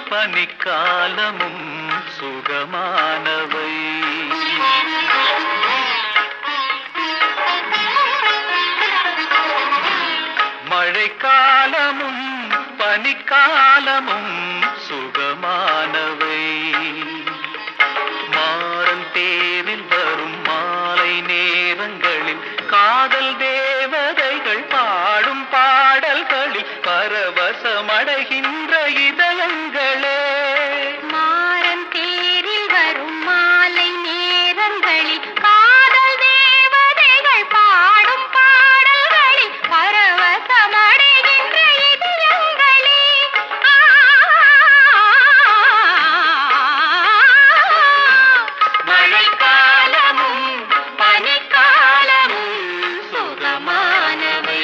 பனிக்காலமும் சுகமானவை. மழைக்காலமும் பனிக்காலமும் சுகமானவை. மாறன் தேரில் வரும் மாலை நேரங்களில் காதல் தேவதைகள் பாடும் பாடல்களில் பரவசமடைகின்ற இதயங்களே. மாறன் தேரில் வரும் மாலை நேரங்களில் காதல் தேவதைகள் பாடும் பாடல்களில் பரவசமடைகின்ற இதயங்களே. மழைக்காலமும் பனிக்காலமும் சுகமானவை.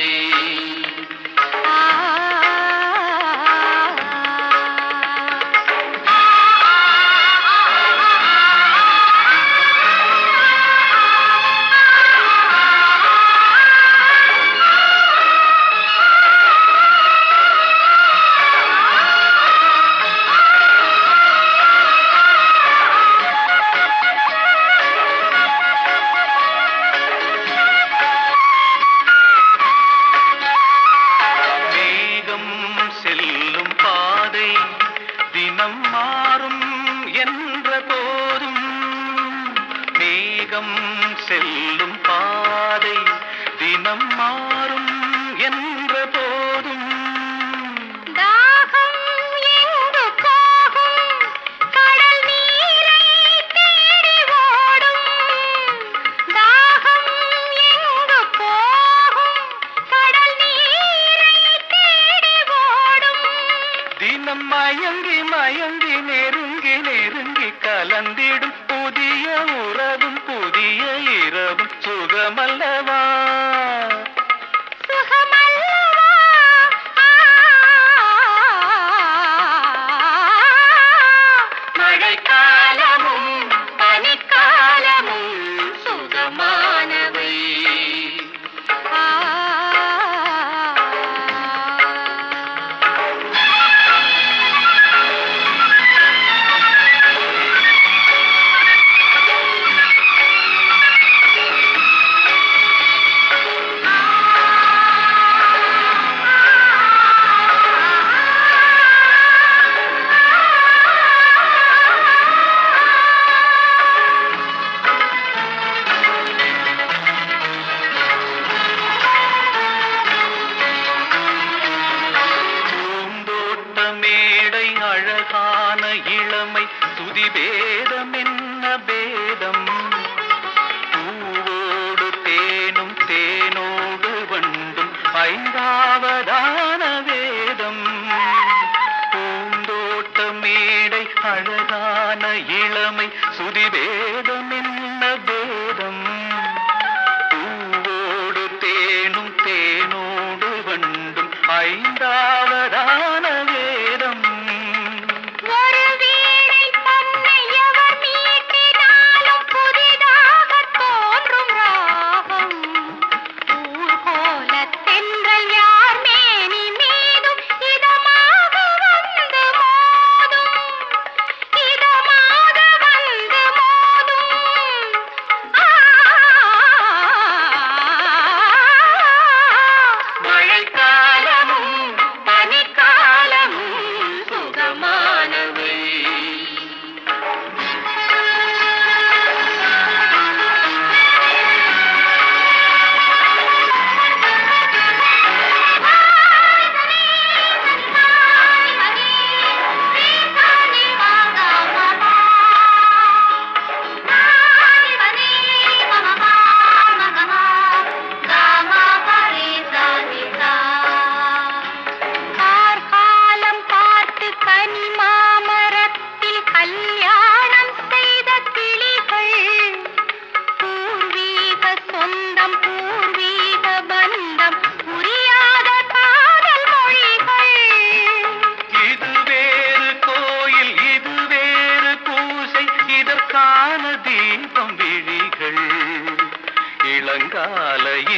செல்லும் பாதை தினம் மாறும் என்ற போதும், மேகம் செல்லும் பாதை தினம் மாறும் என்ற போதும், தாகம் எங்கு போகும் கடல் நீரை தேடி ஓடும். தாகம் எங்கு போகும் கடல் நீரை தேடி ஓடும். தினம் மயங்கி மயங்கி நெருங்கி நெருங்கி கலந்திடும் புதிய உறவும் புதிய இரவும் சுகமல்லவா? சுகமல்லவா? மழைக்காலமும் பனிக்காலமும் சுகமானவை. மேடை அழகான இளமை துதி பேதம் என்ன பேதம்? பூவோடு தேனும் தேனோடு வண்டும் ஐந்தாவதான வேதம். பூந்தோட்ட மேடை அழகான இளமை சுதி பேதம் என்ன பேதம்? பூவோடு தேனும் தேனோடு வண்டும் ஐந்தாவதான வேதம். ஒரு வீணை தன்னை எவர் மீட்டினாலும் புதிதாக தோன்றும் ராகம். ஊர்கோல தென்றல் யார் மேனி மீதும் இதமாக வந்து மோதும். இதமாக வந்து மோதும். மழைக்காலமும் பனிக்காலமும் சுகமானவை. கார்காலம் பார்த்து கனிமாமரத்தில் கல்யாணம் செய்த கிளிகள். பூர்வீக சொந்தம் பூர்வீக பந்தம் புரியாத காதல் மொழிகள். இது வேறு கோயில் இது வேறு பூசை இதற்கான தீபம் விழிகள். இளங்கால